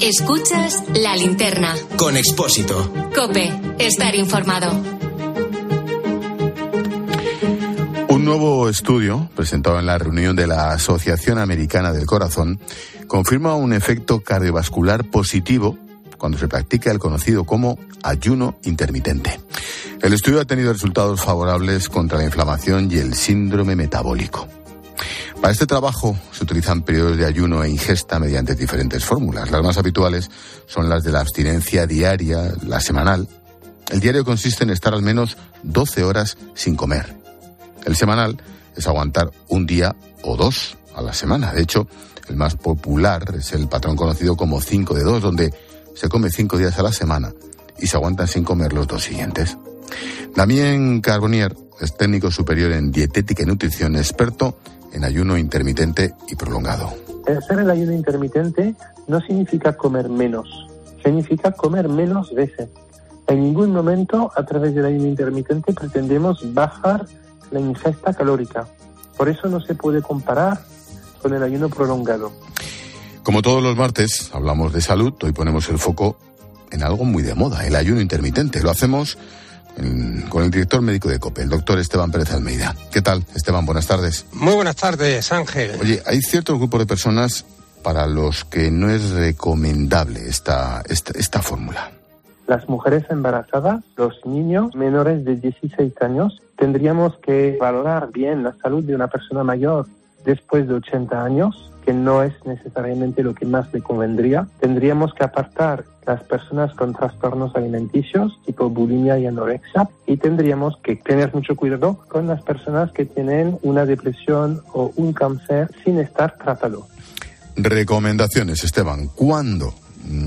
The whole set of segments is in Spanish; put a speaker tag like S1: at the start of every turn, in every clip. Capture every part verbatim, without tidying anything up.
S1: Escuchas La Linterna.
S2: Con Expósito.
S1: COPE. Estar informado.
S3: Un nuevo estudio, presentado en la reunión de la Asociación Americana del Corazón, confirma un efecto cardiovascular positivo cuando se practica el conocido como ayuno intermitente. El estudio ha tenido resultados favorables contra la inflamación y el síndrome metabólico. Para este trabajo se utilizan periodos de ayuno e ingesta mediante diferentes fórmulas. Las más habituales son las de la abstinencia diaria, la semanal. El diario consiste en estar al menos doce horas sin comer. El semanal es aguantar un día o dos a la semana. De hecho, el más popular es el patrón conocido como cinco de dos, donde se come cinco días a la semana y se aguantan sin comer los dos siguientes. Damien Carbonnier es técnico superior en dietética y nutrición, experto en ayuno intermitente y prolongado.
S4: Hacer el ayuno intermitente no significa comer menos, significa comer menos veces. En ningún momento a través del ayuno intermitente pretendemos bajar la ingesta calórica. Por eso no se puede comparar con el ayuno prolongado.
S3: Como todos los martes, hablamos de salud. Hoy ponemos el foco en algo muy de moda, el ayuno intermitente. Lo hacemos en, con el director médico de COPE, el doctor Esteban Pérez Almeida. ¿Qué tal, Esteban? Buenas tardes.
S5: Muy buenas tardes, Ángel.
S3: Oye, hay cierto grupo de personas para los que no es recomendable esta, esta, esta fórmula.
S4: Las mujeres embarazadas, los niños menores de dieciséis años, tendríamos que valorar bien la salud de una persona mayor después de ochenta años, que no es necesariamente lo que más le convendría. Tendríamos que apartar las personas con trastornos alimenticios, tipo bulimia y anorexia, y tendríamos que tener mucho cuidado con las personas que tienen una depresión o un cáncer sin estar tratado.
S3: Recomendaciones, Esteban. ¿Cuándo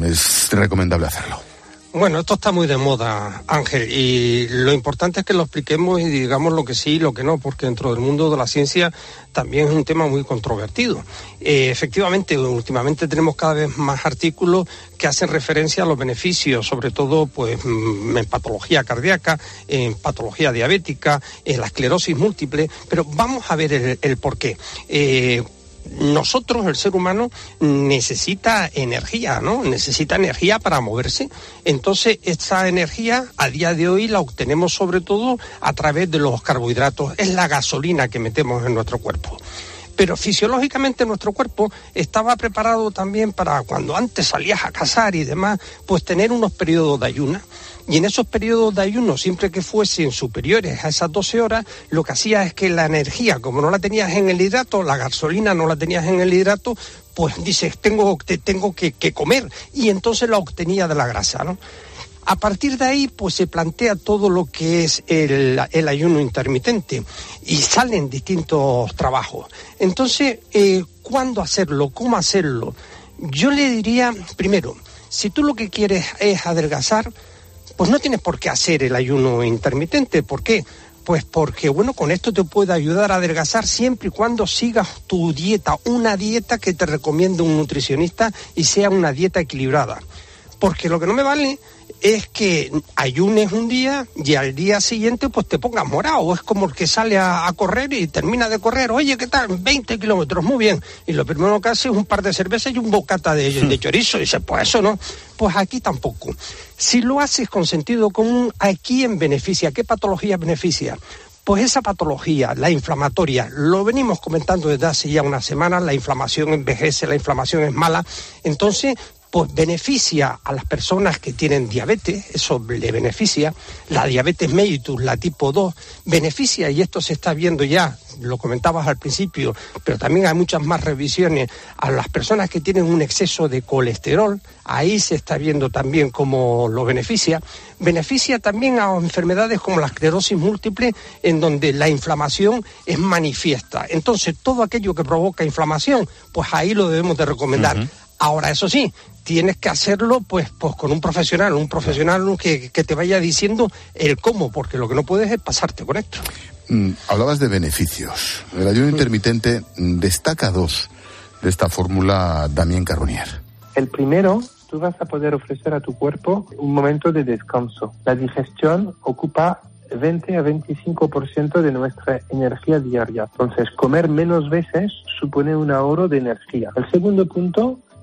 S3: es recomendable hacerlo?
S5: Bueno, esto está muy de moda, Ángel, y lo importante es que lo expliquemos y digamos lo que sí y lo que no, porque dentro del mundo de la ciencia también es un tema muy controvertido. Eh, efectivamente, últimamente tenemos cada vez más artículos que hacen referencia a los beneficios, sobre todo pues en patología cardíaca, en patología diabética, en la esclerosis múltiple, pero vamos a ver el, el por qué. Eh, Nosotros, el ser humano, necesita energía, ¿no? Necesita energía para moverse. Entonces, esta energía, a día de hoy, la obtenemos sobre todo a través de los carbohidratos. Es la gasolina que metemos en nuestro cuerpo. Pero fisiológicamente nuestro cuerpo estaba preparado también para, cuando antes salías a cazar y demás, pues tener unos periodos de ayuno. Y en esos periodos de ayuno, siempre que fuesen superiores a esas doce horas, lo que hacía es que la energía, como no la tenías en el hidrato, la gasolina no la tenías en el hidrato, pues dices, tengo, te, tengo que, que comer, y entonces la obtenía de la grasa, ¿no? A partir de ahí, pues se plantea todo lo que es el, el ayuno intermitente y salen distintos trabajos. Entonces, eh, ¿cuándo hacerlo? ¿Cómo hacerlo? Yo le diría, primero, si tú lo que quieres es adelgazar, pues no tienes por qué hacer el ayuno intermitente. ¿Por qué? Pues porque, bueno, con esto te puede ayudar a adelgazar siempre y cuando sigas tu dieta, una dieta que te recomienda un nutricionista y sea una dieta equilibrada. Porque lo que no me vale es que ayunes un día y al día siguiente pues te pongas morado. Es como el que sale a, a correr y termina de correr. Oye, ¿qué tal? veinte kilómetros, muy bien. Y lo primero que hace es un par de cervezas y un bocata de, de chorizo. Y dice, pues eso no. Pues aquí tampoco. Si lo haces con sentido común, ¿a quién beneficia? ¿Qué patología beneficia? Pues esa patología, la inflamatoria, lo venimos comentando desde hace ya unas semanas, la inflamación envejece, la inflamación es mala. Entonces, pues beneficia a las personas que tienen diabetes, eso le beneficia, la diabetes mellitus, la tipo dos, beneficia, y esto se está viendo ya, lo comentabas al principio, pero también hay muchas más revisiones, a las personas que tienen un exceso de colesterol, ahí se está viendo también cómo lo beneficia, beneficia también a enfermedades como la esclerosis múltiple, en donde la inflamación es manifiesta. Entonces, todo aquello que provoca inflamación, pues ahí lo debemos de recomendar. Uh-huh. Ahora, eso sí, tienes que hacerlo pues, pues con un profesional, un profesional que, que te vaya diciendo el cómo, porque lo que no puedes es pasarte con esto.
S3: Mm, hablabas de beneficios. El ayuno intermitente destaca dos de esta fórmula, Damien Carbonnier.
S4: El primero, tú vas a poder ofrecer a tu cuerpo un momento de descanso. La digestión ocupa veinte a veinticinco por ciento de nuestra energía diaria. Entonces, comer menos veces supone un ahorro de energía. El segundo punto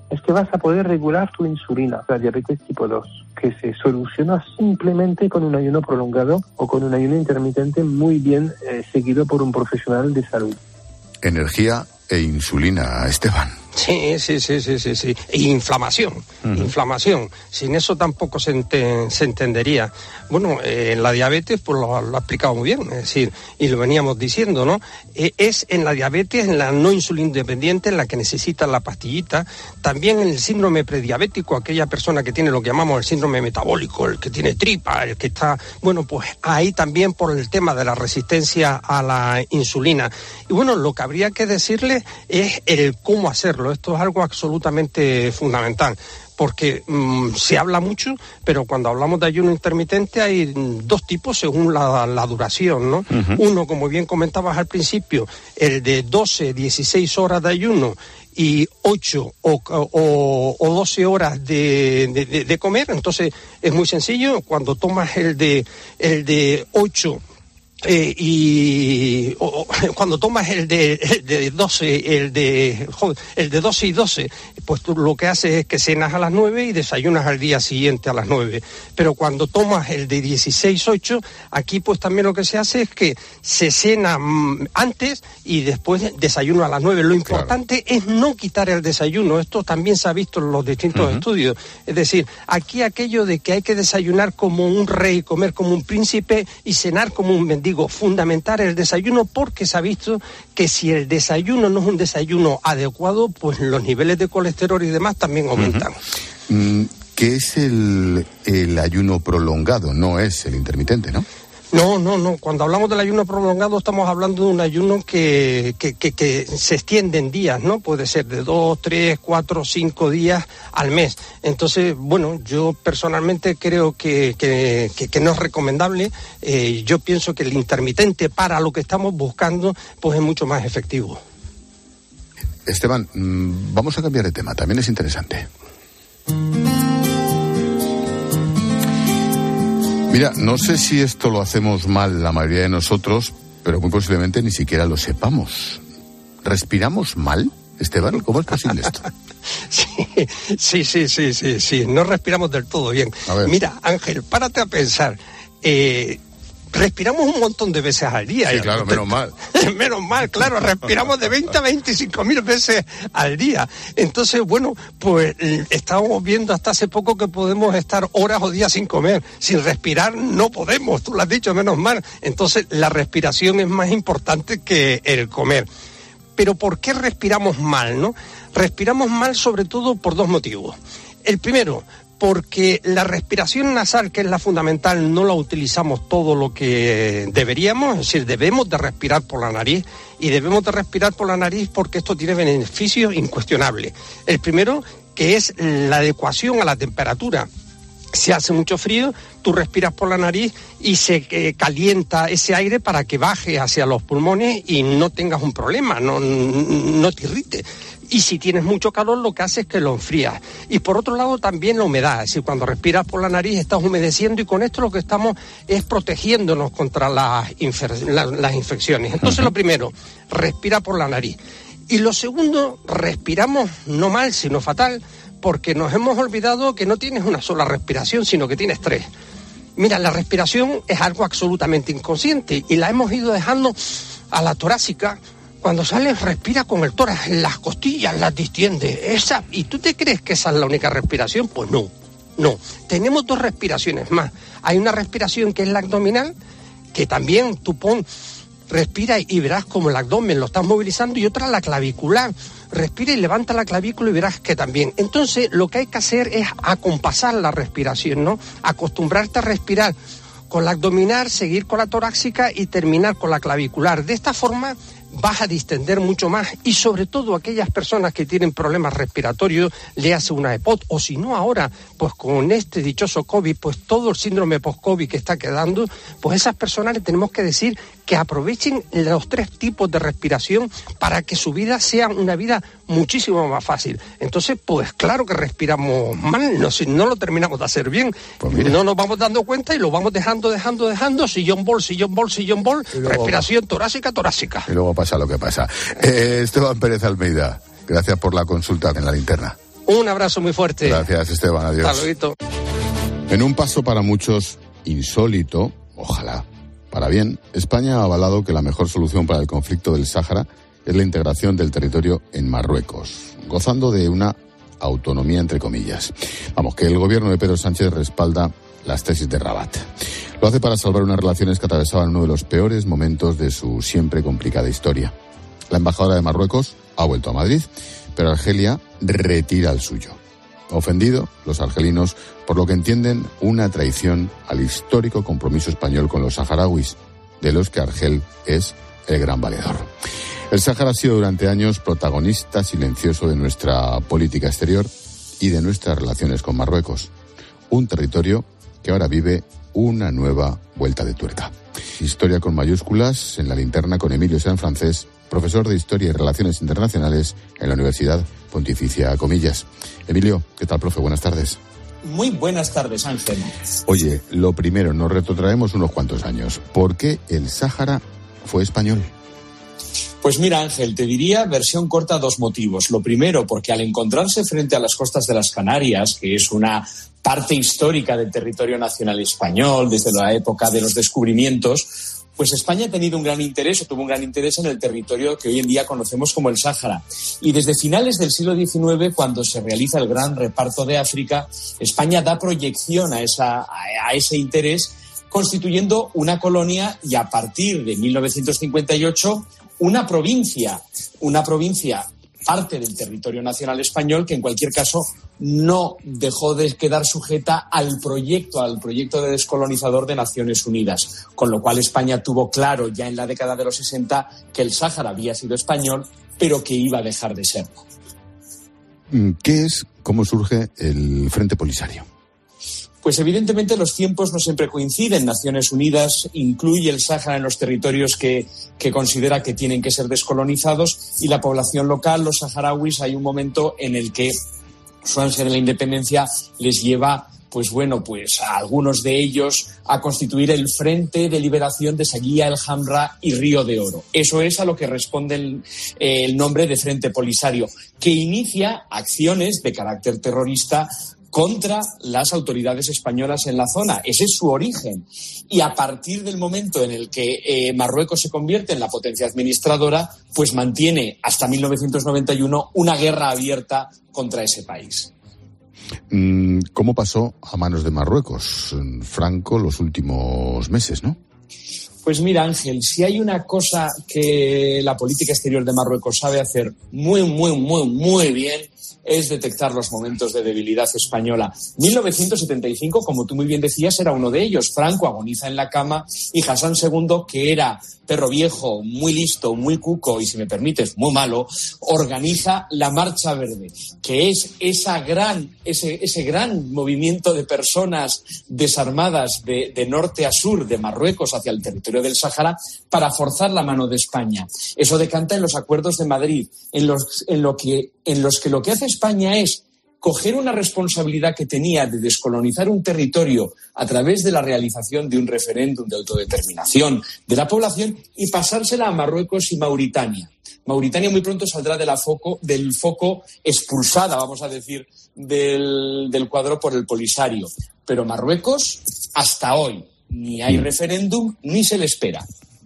S4: es que vas a poder regular tu insulina, la diabetes tipo dos, que se soluciona simplemente con un ayuno prolongado o con un ayuno intermitente muy bien eh, seguido por un profesional de salud.
S3: Energía e insulina, Esteban.
S5: Sí, sí, sí, sí, sí, sí. E inflamación, uh-huh. inflamación. Sin eso tampoco se, ente, se entendería. Bueno, eh, en la diabetes, pues lo, lo ha explicado muy bien, es decir, y lo veníamos diciendo, ¿no? Eh, es en la diabetes, en la no insulina independiente, en la que necesita la pastillita. También en el síndrome prediabético, aquella persona que tiene lo que llamamos el síndrome metabólico, el que tiene tripa, el que está... Bueno, pues ahí también por el tema de la resistencia a la insulina. Y bueno, lo que habría que decirle es el cómo hacerlo. Esto es algo absolutamente fundamental, porque mmm, se habla mucho, pero cuando hablamos de ayuno intermitente hay dos tipos según la, la duración, ¿no? Uh-huh. Uno, como bien comentabas al principio, el de doce, dieciséis horas de ayuno y ocho o, o, o doce horas de, de, de comer. Entonces es muy sencillo. Cuando tomas el de, el de ocho... Eh, y o, o, cuando tomas el de, el de doce, el de joder, el de doce y doce, pues tú lo que haces es que cenas a las nueve y desayunas al día siguiente a las nueve. Pero cuando tomas el de dieciséis ocho, aquí pues también lo que se hace es que se cena antes y después desayuno a las nueve. Lo importante claro. es no quitar el desayuno. Esto también se ha visto en los distintos uh-huh. estudios. Es decir, aquí aquello de que hay que desayunar como un rey, comer como un príncipe y cenar como un mendigo. Fundamental el desayuno, porque se ha visto que si el desayuno no es un desayuno adecuado, pues los niveles de colesterol y demás también aumentan.
S3: Uh-huh. ¿Qué es el, el ayuno prolongado? No es el intermitente, ¿no?
S5: No, no, no. Cuando hablamos del ayuno prolongado estamos hablando de un ayuno que, que, que, que se extiende en días, ¿no? Puede ser de dos, tres, cuatro, cinco días al mes. Entonces, bueno, yo personalmente creo que, que, que, que no es recomendable. Eh, yo pienso que el intermitente para lo que estamos buscando, pues es mucho más efectivo.
S3: Esteban, vamos a cambiar de tema. También es interesante. Mira, no sé si esto lo hacemos mal la mayoría de nosotros, pero muy posiblemente ni siquiera lo sepamos. ¿Respiramos mal, Esteban? ¿Cómo es posible esto?
S5: Sí, sí, sí, sí, sí, sí. No respiramos del todo bien. Mira, Ángel, párate a pensar. Eh, respiramos un montón de veces al día.
S3: Sí, claro, menos mal.
S5: Menos mal, claro, respiramos de veinte a veinticinco mil veces al día. Entonces, bueno, pues estábamos viendo hasta hace poco que podemos estar horas o días sin comer. Sin respirar no podemos, tú lo has dicho, menos mal. Entonces, la respiración es más importante que el comer. Pero ¿por qué respiramos mal, no? Respiramos mal sobre todo por dos motivos. El primero, porque la respiración nasal, que es la fundamental, no la utilizamos todo lo que deberíamos, es decir, debemos de respirar por la nariz, y debemos de respirar por la nariz porque esto tiene beneficios incuestionables. El primero, que es la adecuación a la temperatura. Si hace mucho frío, tú respiras por la nariz y se eh, calienta ese aire para que baje hacia los pulmones y no tengas un problema, no, no te irrite. Y si tienes mucho calor, lo que hace es que lo enfrías. Y por otro lado, también la humedad. Es decir, cuando respiras por la nariz, estás humedeciendo, y con esto lo que estamos es protegiéndonos contra las, infer- la, las infecciones. Entonces, uh-huh. lo primero, respira por la nariz. Y lo segundo, respiramos no mal, sino fatal, porque nos hemos olvidado que no tienes una sola respiración, sino que tienes tres. Mira, la respiración es algo absolutamente inconsciente y la hemos ido dejando a la torácica. Cuando sales, respira con el tórax, las costillas las distiende. Esa, ¿y tú te crees que esa es la única respiración? Pues no, no. Tenemos dos respiraciones más. Hay una respiración que es la abdominal, que también tú pon, respira y verás como el abdomen lo estás movilizando, y otra la clavicular. Respira y levanta la clavícula y verás que también. Entonces, lo que hay que hacer es acompasar la respiración, ¿no? Acostumbrarte a respirar con la abdominal, seguir con la torácica y terminar con la clavicular. De esta forma vas a distender mucho más, y sobre todo aquellas personas que tienen problemas respiratorios, le hace una E P O T, o si no ahora, pues con este dichoso COVID, pues todo el síndrome post-COVID que está quedando, pues esas personas les tenemos que decir que aprovechen los tres tipos de respiración para que su vida sea una vida muchísimo más fácil. Entonces, pues claro que respiramos mal, no, si no lo terminamos de hacer bien, pues no nos vamos dando cuenta y lo vamos dejando, dejando, dejando, sillón bol, sillón bol, sillón bol, respiración torácica, torácica.
S3: Y luego pasa lo que pasa. Eh, Esteban Pérez Almeida, gracias por la consulta en La Linterna.
S5: Un abrazo muy fuerte.
S3: Gracias, Esteban. Adiós.
S5: Hasta luego.
S3: En un paso para muchos insólito, ojalá, para bien, España ha avalado que la mejor solución para el conflicto del Sáhara es la integración del territorio en Marruecos, gozando de una autonomía entre comillas. Vamos, que el gobierno de Pedro Sánchez respalda las tesis de Rabat. Lo hace para salvar unas relaciones que atravesaban uno de los peores momentos de su siempre complicada historia. La embajadora de Marruecos ha vuelto a Madrid, pero Argelia retira el suyo. Ofendido, los argelinos, por lo que entienden una traición al histórico compromiso español con los saharauis, de los que Argel es el gran valedor. El Sáhara ha sido durante años protagonista silencioso de nuestra política exterior y de nuestras relaciones con Marruecos. Un territorio que ahora vive una nueva vuelta de tuerca. Historia con mayúsculas en la linterna con Emilio Sanfrancés, profesor de Historia y Relaciones Internacionales en la Universidad Pontificia Comillas. Emilio, ¿qué tal, profe? Buenas tardes.
S2: Muy buenas tardes, Ángel.
S3: Oye, lo primero, nos retrotraemos unos cuantos años. ¿Por qué el Sáhara fue español?
S2: Pues mira, Ángel, te diría versión corta dos motivos. Lo primero, porque al encontrarse frente a las costas de las Canarias, que es una parte histórica del territorio nacional español desde la época de los descubrimientos, pues España ha tenido un gran interés, o tuvo un gran interés en el territorio que hoy en día conocemos como el Sáhara. Y desde finales del siglo diecinueve, cuando se realiza el gran reparto de África, España da proyección a, esa, a ese interés, constituyendo una colonia y a partir de mil novecientos cincuenta y ocho una provincia, una provincia parte del territorio nacional español que en cualquier caso no dejó de quedar sujeta al proyecto, al proyecto de descolonizador de Naciones Unidas, con lo cual España tuvo claro ya en la década de los sesenta que el Sáhara había sido español, pero que iba a dejar de serlo.
S3: ¿Qué es, cómo surge el Frente Polisario?
S2: Pues evidentemente los tiempos no siempre coinciden. Naciones Unidas incluye el Sáhara en los territorios que, que considera que tienen que ser descolonizados y la población local, los saharauis, hay un momento en el que su ansia de la independencia les lleva, pues bueno, pues a algunos de ellos a constituir el Frente de Liberación de Seguía, el Hamra y Río de Oro. Eso es a lo que responde el, eh, el nombre de Frente Polisario, que inicia acciones de carácter terrorista contra las autoridades españolas en la zona. Ese es su origen. Y a partir del momento en el que eh, Marruecos se convierte en la potencia administradora, pues mantiene hasta mil novecientos noventa y uno una guerra abierta contra ese país.
S3: ¿Cómo pasó a manos de Marruecos, Franco, los últimos meses, no?
S2: Pues mira, Ángel, si hay una cosa que la política exterior de Marruecos sabe hacer muy, muy, muy, muy bien, es detectar los momentos de debilidad española. mil novecientos setenta y cinco, como tú muy bien decías, era uno de ellos. Franco agoniza en la cama y Hassan segundo, que era perro viejo, muy listo, muy cuco y, si me permites, muy malo, organiza la Marcha Verde, que es esa gran, ese, ese gran movimiento de personas desarmadas de, de norte a sur, de Marruecos hacia el territorio del Sáhara, para forzar la mano de España. Eso decanta en los acuerdos de Madrid, en los, en lo que, en los que lo que hace España es coger una responsabilidad que tenía de descolonizar un territorio a través de la realización de un referéndum de autodeterminación de la población y pasársela a Marruecos y Mauritania. Mauritania muy pronto saldrá de la foco, del foco expulsada, vamos a decir, del, del cuadro por el Polisario. Pero Marruecos, hasta hoy, ni hay referéndum ni se le espera.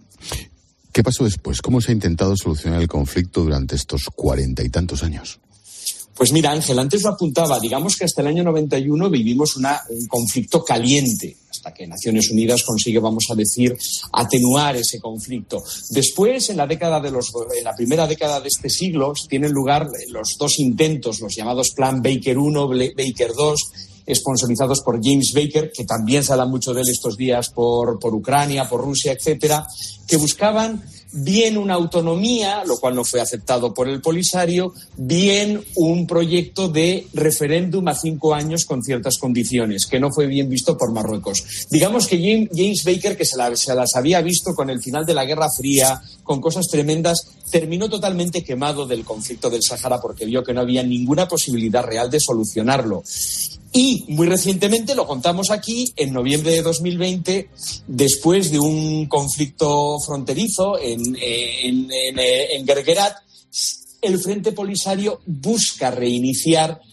S3: ¿Qué pasó después? ¿Cómo se ha intentado solucionar el conflicto durante estos cuarenta y tantos años?
S2: Pues mira, Ángel, antes lo apuntaba, digamos que hasta el año noventa y uno vivimos una, un conflicto caliente, hasta que Naciones Unidas consigue, vamos a decir, atenuar ese conflicto. Después, en la década de los, en la primera década de este siglo, tienen lugar los dos intentos, los llamados Plan Baker uno, Baker dos, sponsorizados por James Baker, que también se habla mucho de él estos días por, por Ucrania, por Rusia, etcétera, que buscaban bien una autonomía, lo cual no fue aceptado por el Polisario, bien un proyecto de referéndum a cinco años con ciertas condiciones, que no fue bien visto por Marruecos. Digamos que James Baker, que se, la, se las había visto con el final de la Guerra Fría, con cosas tremendas, terminó totalmente quemado del conflicto del Sáhara porque vio que no había ninguna posibilidad real de solucionarlo. Y muy recientemente, lo contamos aquí, en noviembre de dos mil veinte, después de un conflicto fronterizo en, en, en, en Guerguerat, el Frente Polisario busca reiniciar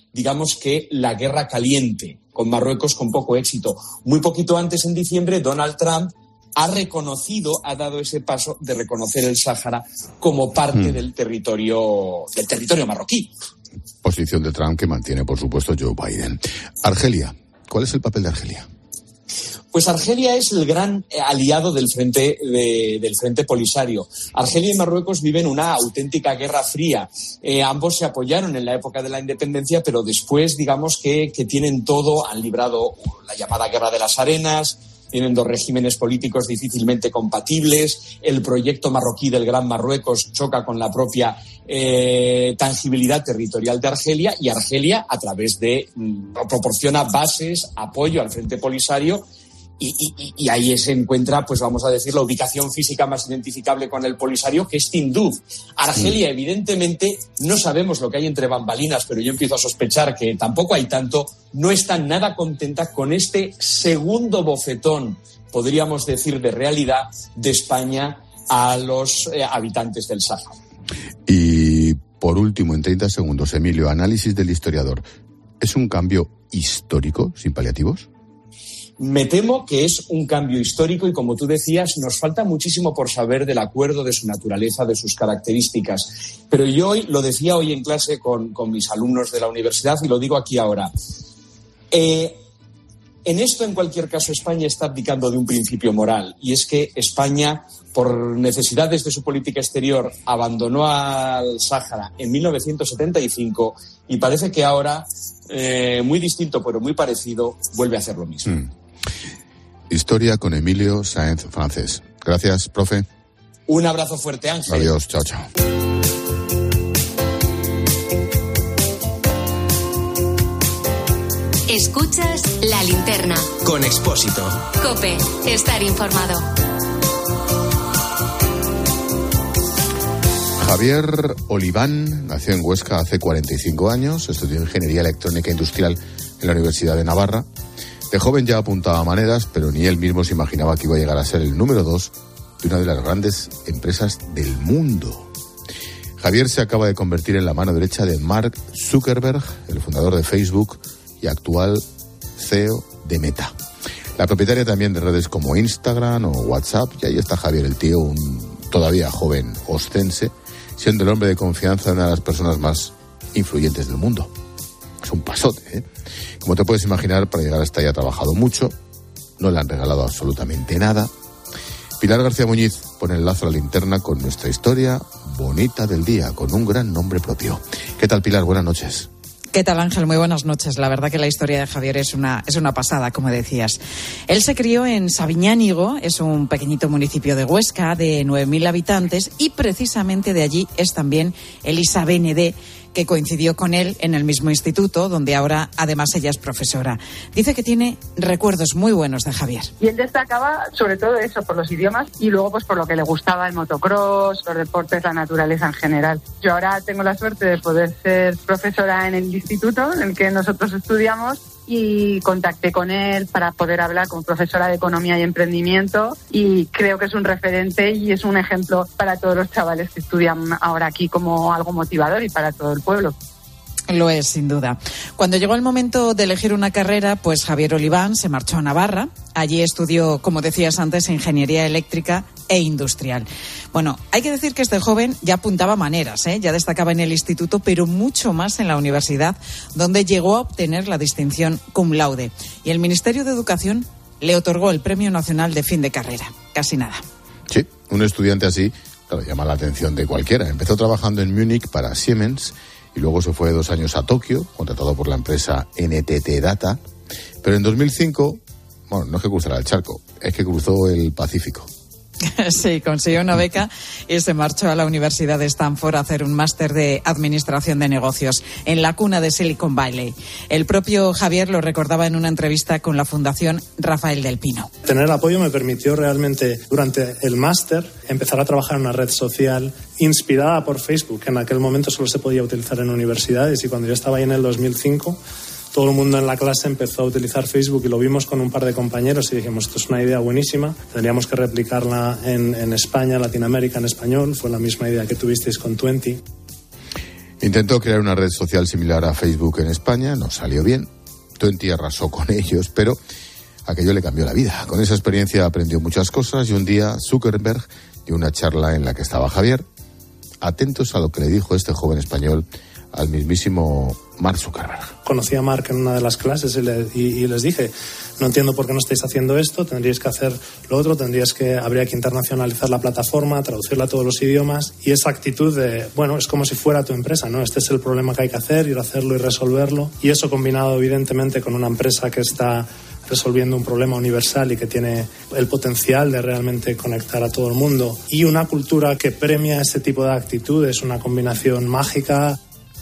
S2: digamos que la guerra caliente con Marruecos con poco éxito. Muy poquito antes, en diciembre, Donald Trump ha reconocido, ha dado ese paso de reconocer el Sáhara como parte mm. del territorio, del territorio marroquí.
S3: Posición de Trump que mantiene, por supuesto, Joe Biden. Argelia. ¿Cuál es el papel de Argelia?
S2: Pues Argelia es el gran aliado del frente, de, del frente Polisario. Argelia y Marruecos viven una auténtica guerra fría. Eh, ambos se apoyaron en la época de la independencia, pero después, digamos, que, que tienen todo, han librado la llamada Guerra de las Arenas, tienen dos regímenes políticos difícilmente compatibles, el proyecto marroquí del Gran Marruecos choca con la propia eh, tangibilidad territorial de Argelia, y Argelia, a través de, mm, proporciona bases, apoyo al Frente Polisario, y, y, y ahí se encuentra, pues vamos a decir, la ubicación física más identificable con el Polisario, que es Tinduf. Argelia, evidentemente, no sabemos lo que hay entre bambalinas, pero yo empiezo a sospechar que tampoco hay tanto, no está nada contenta con este segundo bofetón, podríamos decir, de realidad de España a los eh, habitantes del Sáhara.
S3: Y por último, en treinta segundos, Emilio, análisis del historiador. ¿Es un cambio histórico sin paliativos?
S2: Me temo que es un cambio histórico y, como tú decías, nos falta muchísimo por saber del acuerdo, de su naturaleza, de sus características. Pero yo hoy, lo decía hoy en clase con, con mis alumnos de la universidad y lo digo aquí ahora. Eh, en esto, en cualquier caso, España está abdicando de un principio moral, y es que España, por necesidades de su política exterior, abandonó al Sáhara en mil novecientos setenta y cinco y parece que ahora, eh, muy distinto pero muy parecido, vuelve a hacer lo mismo. Mm.
S3: Historia con Emilio Sáenz Francés. Gracias, profe.
S2: Un abrazo fuerte, Ángel.
S3: Adiós, chao, chao.
S1: Escuchas La Linterna.
S6: Con Expósito.
S1: COPE. Estar informado.
S3: Javier Oliván nació en Huesca hace cuarenta y cinco años, estudió Ingeniería Electrónica Industrial en la Universidad de Navarra. De joven ya apuntaba maneras, pero ni él mismo se imaginaba que iba a llegar a ser el número dos de una de las grandes empresas del mundo. Javier se acaba de convertir en la mano derecha de Mark Zuckerberg, el fundador de Facebook y actual C E O de Meta. La propietaria también de redes como Instagram o WhatsApp, y ahí está Javier, el tío, un todavía joven ostense, siendo el hombre de confianza de una de las personas más influyentes del mundo. Es un pasote, ¿eh? Como te puedes imaginar, para llegar hasta ahí ha trabajado mucho, no le han regalado absolutamente nada. Pilar García Muñiz pone el lazo a la linterna con nuestra historia bonita del día, con un gran nombre propio. ¿Qué tal, Pilar? Buenas noches.
S7: ¿Qué tal, Ángel? Muy buenas noches. La verdad que la historia de Javier es una, es una pasada, como decías. Él se crió en Sabiñánigo, es un pequeñito municipio de Huesca de nueve mil habitantes, y precisamente de allí es también Elisa Benedé, que coincidió con él en el mismo instituto, donde ahora además ella es profesora. Dice que tiene recuerdos muy buenos de Javier.
S8: Y él destacaba sobre todo eso, por los idiomas, y luego pues por lo que le gustaba el motocross, los deportes, la naturaleza en general. Yo ahora tengo la suerte de poder ser profesora en el instituto en el que nosotros estudiamos, y contacté con él para poder hablar como profesora de Economía y Emprendimiento, y creo que es un referente y es un ejemplo para todos los chavales que estudian ahora aquí como algo motivador, y para todo el pueblo.
S7: Lo es, sin duda. Cuando llegó el momento de elegir una carrera, pues Javier Oliván se marchó a Navarra. Allí estudió, como decías antes, Ingeniería Eléctrica e Industrial. Bueno, hay que decir que este joven ya apuntaba maneras, ¿eh? Ya destacaba en el instituto, pero mucho más en la universidad, donde llegó a obtener la distinción cum laude. Y el Ministerio de Educación le otorgó el Premio Nacional de Fin de Carrera. Casi nada.
S3: Sí, un estudiante así, claro, llama la atención de cualquiera. Empezó trabajando en Múnich para Siemens, y luego se fue dos años a Tokio, contratado por la empresa N T T Data. Pero en dos mil cinco, bueno, no es que cruzara el charco, es que cruzó el Pacífico.
S7: Sí, consiguió una beca y se marchó a la Universidad de Stanford a hacer un máster de Administración de Negocios en la cuna de Silicon Valley. El propio Javier lo recordaba en una entrevista con la Fundación Rafael del Pino.
S9: Tener apoyo me permitió realmente, durante el máster, empezar a trabajar en una red social inspirada por Facebook, que en aquel momento solo se podía utilizar en universidades, y cuando yo estaba ahí en el dos mil cinco... todo el mundo en la clase empezó a utilizar Facebook, y lo vimos con un par de compañeros y dijimos, esto es una idea buenísima, tendríamos que replicarla en, en España, Latinoamérica, en español. Fue la misma idea que tuvisteis con veinte.
S3: Intentó crear una red social similar a Facebook en España, no salió bien. Twenty arrasó con ellos, pero aquello le cambió la vida. Con esa experiencia aprendió muchas cosas y un día Zuckerberg dio una charla en la que estaba Javier. Atentos a lo que le dijo este joven español al mismísimo Mark Zuckerberg.
S9: Conocí a Mark en una de las clases y, le, y, y les dije, no entiendo por qué no estáis haciendo esto, tendríais que hacer lo otro, tendríais que, habría que internacionalizar la plataforma, traducirla a todos los idiomas, y esa actitud de, bueno, es como si fuera tu empresa, ¿no? Este es el problema que hay que hacer, ir a hacerlo y resolverlo, y eso combinado evidentemente con una empresa que está resolviendo un problema universal y que tiene el potencial de realmente conectar a todo el mundo, y una cultura que premia ese tipo de actitudes, una combinación mágica.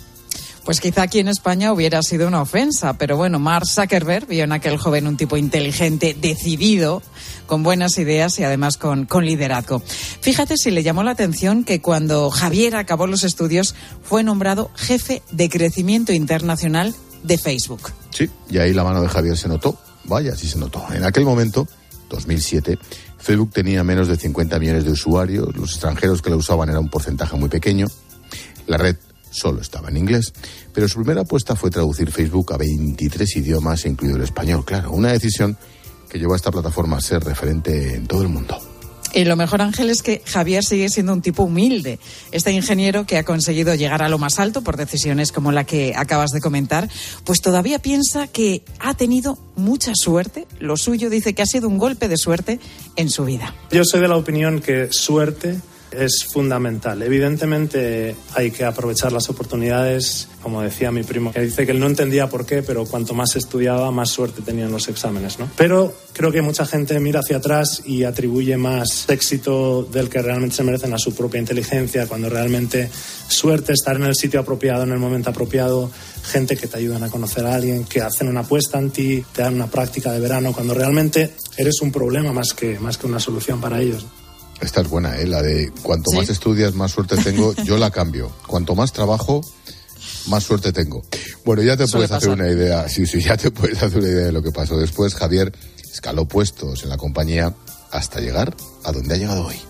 S7: Pues quizá aquí en España hubiera sido una ofensa, pero bueno, Mark Zuckerberg vio en aquel joven un tipo inteligente, decidido, con buenas ideas y además con, con liderazgo. Fíjate si le llamó la atención que cuando Javier acabó los estudios fue nombrado jefe de crecimiento internacional de Facebook.
S3: Sí, y ahí la mano de Javier se notó. Vaya, sí se notó. En aquel momento, dos mil siete, Facebook tenía menos de cincuenta millones de usuarios. Los extranjeros que la usaban era un porcentaje muy pequeño. La red solo estaba en inglés, pero su primera apuesta fue traducir Facebook a veintitrés idiomas, incluido el español, claro. Una decisión que llevó a esta plataforma a ser referente en todo el mundo.
S7: Y lo mejor, Ángel, es que Javier sigue siendo un tipo humilde. Este ingeniero que ha conseguido llegar a lo más alto por decisiones como la que acabas de comentar, pues todavía piensa que ha tenido mucha suerte. Lo suyo, dice que ha sido un golpe de suerte en su vida.
S9: Yo soy de la opinión que suerte es fundamental. Evidentemente hay que aprovechar las oportunidades, como decía mi primo, que dice que él no entendía por qué, pero cuanto más estudiaba, más suerte tenía en los exámenes, ¿no? Pero creo que mucha gente mira hacia atrás y atribuye más éxito del que realmente se merecen a su propia inteligencia, cuando realmente suerte, estar en el sitio apropiado, en el momento apropiado, gente que te ayudan a conocer a alguien, que hacen una apuesta en ti, te dan una práctica de verano, cuando realmente eres un problema más que, más que una solución para ellos.
S3: Esta es buena, ¿eh? La de cuanto
S7: ¿Sí?
S3: más estudias, más suerte tengo. Yo la cambio. Cuanto más trabajo, más suerte tengo. Bueno, ya te
S7: Suele
S3: puedes hacer
S7: pasar.
S3: una idea. Sí, sí, ya te puedes hacer una idea de lo que pasó después. Javier escaló puestos en la compañía hasta llegar a donde ha llegado hoy.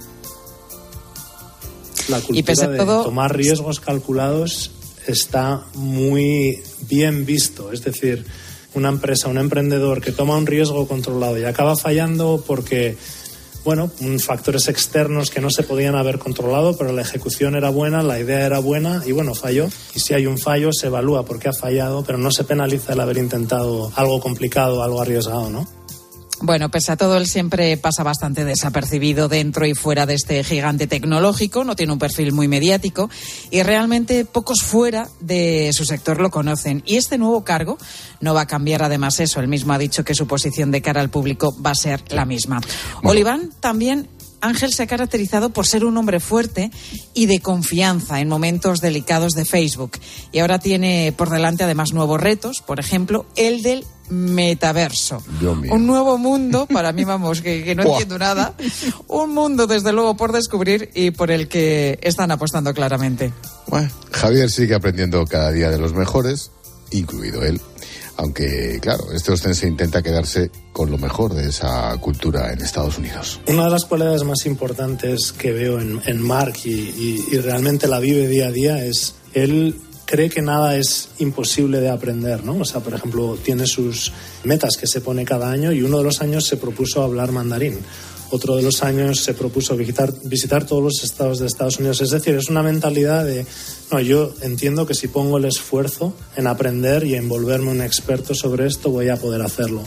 S9: La
S7: Y pese
S9: cultura
S7: a
S9: de
S7: todo,
S9: tomar riesgos calculados está muy bien visto. Es decir, una empresa, un emprendedor que toma un riesgo controlado y acaba fallando porque, bueno, factores externos que no se podían haber controlado, pero la ejecución era buena, la idea era buena y, bueno, falló. Y si hay un fallo, se evalúa por qué ha fallado, pero no se penaliza el haber intentado algo complicado, algo arriesgado, ¿no?
S7: Bueno, pese a todo, él siempre pasa bastante desapercibido dentro y fuera de este gigante tecnológico, no tiene un perfil muy mediático y realmente pocos fuera de su sector lo conocen. Y este nuevo cargo no va a cambiar además eso. Él mismo ha dicho que su posición de cara al público va a ser la misma. Bueno. Oliván también... Ángel se ha caracterizado por ser un hombre fuerte y de confianza en momentos delicados de Facebook. Y ahora tiene por delante además nuevos retos, por ejemplo, el del metaverso. Un nuevo mundo, para mí, vamos, que, que no entiendo nada. Un mundo, desde luego, por descubrir y por el que están apostando claramente.
S3: Bueno, Javier sigue aprendiendo cada día de los mejores, incluido él. Aunque, claro, este ostense intenta quedarse con lo mejor de esa cultura en Estados Unidos.
S9: Una de las cualidades más importantes que veo en, en Mark y, y, y realmente la vive día a día es él cree que nada es imposible de aprender, ¿no? O sea, por ejemplo, tiene sus metas que se pone cada año y uno de los años se propuso hablar mandarín. Otro de los años se propuso visitar, visitar todos los estados de Estados Unidos. Es decir, es una mentalidad de, no, yo entiendo que si pongo el esfuerzo en aprender y en volverme un experto sobre esto, voy a poder hacerlo.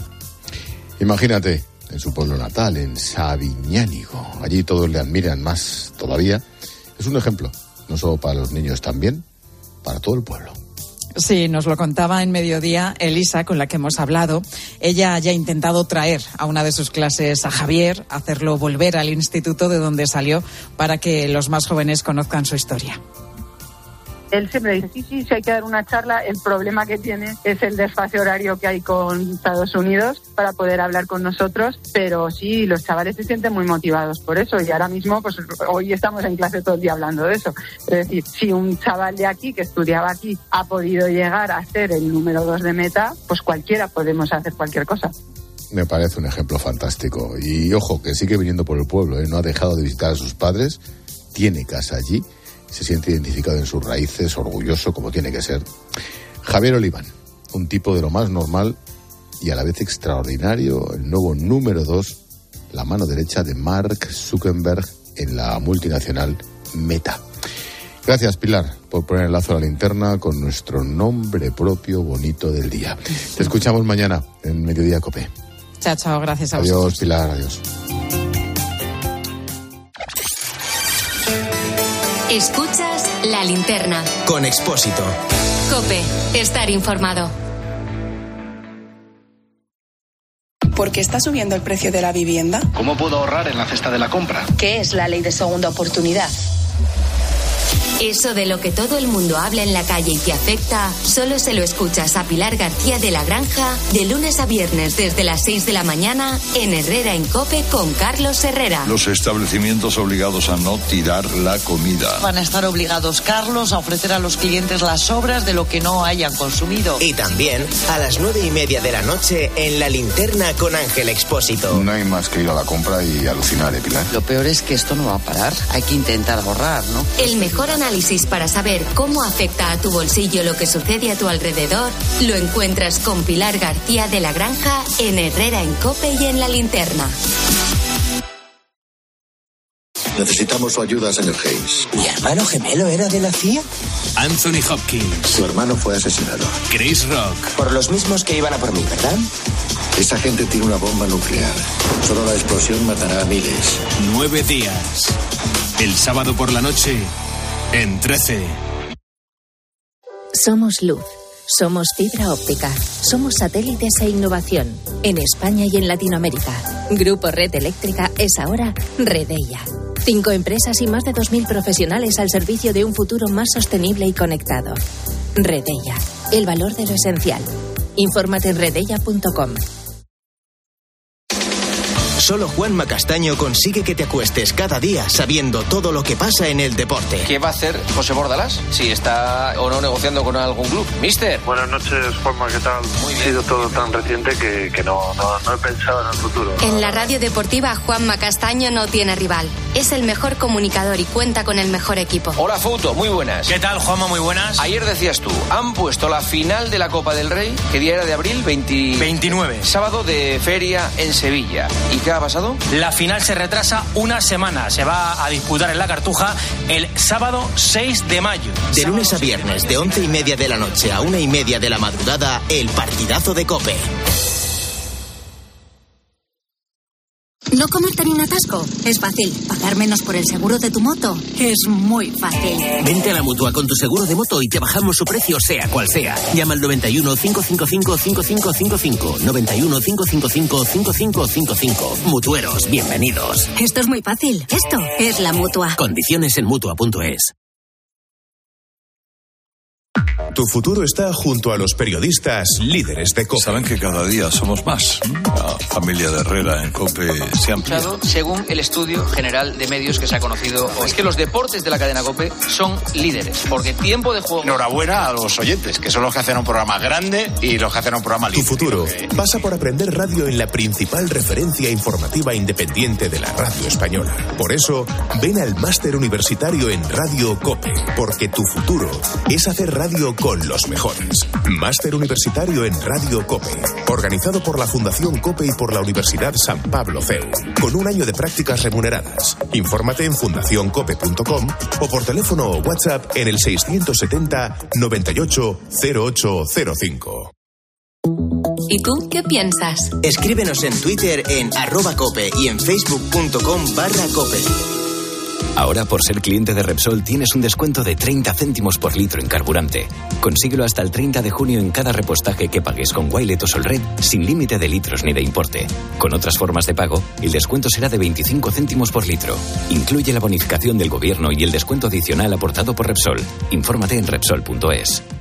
S3: Imagínate, en su pueblo natal, en Sabiñánigo. Allí todos le admiran más todavía. Es un ejemplo, no solo para los niños, también para todo el pueblo.
S7: Sí, nos lo contaba en Mediodía Elisa, con la que hemos hablado. Ella ya ha intentado traer a una de sus clases a Javier, hacerlo volver al instituto de donde salió, para que los más jóvenes conozcan su historia.
S8: Él siempre dice, sí, sí, si hay que dar una charla, el problema que tiene es el desfase horario que hay con Estados Unidos para poder hablar con nosotros, pero sí, los chavales se sienten muy motivados por eso y ahora mismo, pues hoy estamos en clase todo el día hablando de eso. Es decir, si un chaval de aquí, que estudiaba aquí, ha podido llegar a ser el número dos de Meta, pues cualquiera podemos hacer cualquier cosa.
S3: Me parece un ejemplo fantástico. Y ojo, que sigue viniendo por el pueblo, ¿eh? No ha dejado de visitar a sus padres, tiene casa allí se siente identificado en sus raíces, orgulloso como tiene que ser. Javier Oliván, un tipo de lo más normal y a la vez extraordinario, el nuevo número dos, la mano derecha de Mark Zuckerberg en la multinacional Meta. Gracias, Pilar, por poner el lazo a la linterna con nuestro nombre propio bonito del día. Te escuchamos mañana en Mediodía COPE.
S7: Chao, chao, gracias a
S3: Adiós,
S7: vosotros.
S3: Pilar, adiós.
S1: Escuchas La Linterna.
S6: Con Expósito.
S1: COPE, estar informado.
S10: ¿Por qué está subiendo el precio de la vivienda?
S11: ¿Cómo puedo ahorrar en la cesta de la compra?
S10: ¿Qué es la ley de segunda oportunidad?
S1: Eso de lo que todo el mundo habla en la calle y te afecta, solo se lo escuchas a Pilar García de la Granja de lunes a viernes desde las seis de la mañana en Herrera en COPE con Carlos Herrera.
S12: Los establecimientos obligados a no tirar la comida.
S13: Van a estar obligados, Carlos, a ofrecer a los clientes las sobras de lo que no hayan consumido.
S6: Y también a las nueve y media de la noche en La Linterna con Ángel Expósito.
S3: No hay más que ir a la compra y alucinar, ¿eh, Pilar?
S13: Lo peor es que esto no va a parar. Hay que intentar ahorrar, ¿no?
S1: El mejor análisis para saber cómo afecta a tu bolsillo lo que sucede a tu alrededor lo encuentras con Pilar García de la Granja en Herrera en COPE y en La Linterna.
S14: Necesitamos su ayuda, señor Hayes.
S6: ¿Mi hermano gemelo era de la C I A?
S15: Anthony Hopkins.
S14: Su hermano fue asesinado.
S15: Chris Rock.
S6: Por los mismos que iban a por mí, ¿verdad?
S14: Esa gente tiene una bomba nuclear. Solo la explosión matará a miles.
S15: Nueve días. El sábado por la noche, en trece.
S16: Somos luz. Somos fibra óptica. Somos satélites e innovación. En España y en Latinoamérica. Grupo Red Eléctrica es ahora Redeia. Cinco empresas y más de dos mil profesionales al servicio de un futuro más sostenible y conectado. Redeia. El valor de lo esencial. Infórmate en redeia punto com.
S6: Solo Juanma Castaño consigue que te acuestes cada día sabiendo todo lo que pasa en el deporte.
S17: ¿Qué va a hacer José Bordalás? Si está o no negociando con algún club. Mister.
S18: Buenas noches, Juanma, ¿qué tal?
S17: Muy bien.
S18: Ha sido todo tan reciente que, que no, no, no he pensado en el futuro.
S1: En la radio deportiva, Juanma Castaño no tiene rival. Es el mejor comunicador y cuenta con el mejor equipo.
S17: Hola, Fouto, muy buenas.
S19: ¿Qué tal, Juanma? Muy buenas.
S17: Ayer decías tú, han puesto la final de la Copa del Rey, ¿qué día era de abril? veinte...
S19: veintinueve.
S17: Sábado de feria en Sevilla. ¿Y qué ha pasado?
S19: La final se retrasa una semana. Se va a disputar en la Cartuja el sábado seis de mayo.
S6: De lunes a viernes, de once y media de la noche a una y media de la madrugada, el partidazo de COPE.
S20: ¿No comerte en un atasco? Es fácil. Pagar menos por el seguro de tu moto es muy fácil.
S21: Vente a la Mutua con tu seguro de moto y te bajamos su precio sea cual sea. Llama al noventa y uno, cinco cinco cinco, cinco cinco cinco cinco. noventa y uno, cinco cinco cinco, cinco cinco cinco cinco. Mutueros, bienvenidos.
S20: Esto es muy fácil. Esto es la Mutua.
S21: Condiciones en Mutua punto es.
S22: Tu futuro está junto a los periodistas líderes de COPE.
S12: Saben que cada día somos más. La familia de Herrera en COPE se ha ampliado.
S17: Según el estudio general de medios que se ha conocido, es que los deportes de la cadena COPE son líderes, porque tiempo de juego...
S23: Enhorabuena a los oyentes, que son los que hacen un programa grande y los que hacen un programa líder.
S22: Tu futuro pasa por aprender radio en la principal referencia informativa independiente de la radio española. Por eso, ven al máster universitario en Radio COPE, porque tu futuro es hacer radio con los mejores. Máster universitario en Radio COPE, organizado por la Fundación COPE y por la Universidad San Pablo C E U, con un año de prácticas remuneradas. Infórmate en fundación cope punto com o por teléfono o WhatsApp en el seiscientos setenta, noventa y ocho, cero ocho cero cinco.
S1: ¿Y tú qué piensas?
S6: Escríbenos en Twitter en arroba cope y en facebook punto com barra cope.
S24: Ahora, por ser cliente de Repsol, tienes un descuento de treinta céntimos por litro en carburante. Consíguelo hasta el treinta de junio en cada repostaje que pagues con Wilet o Solred, sin límite de litros ni de importe. Con otras formas de pago, el descuento será de veinticinco céntimos por litro. Incluye la bonificación del gobierno y el descuento adicional aportado por Repsol. Infórmate en Repsol punto es.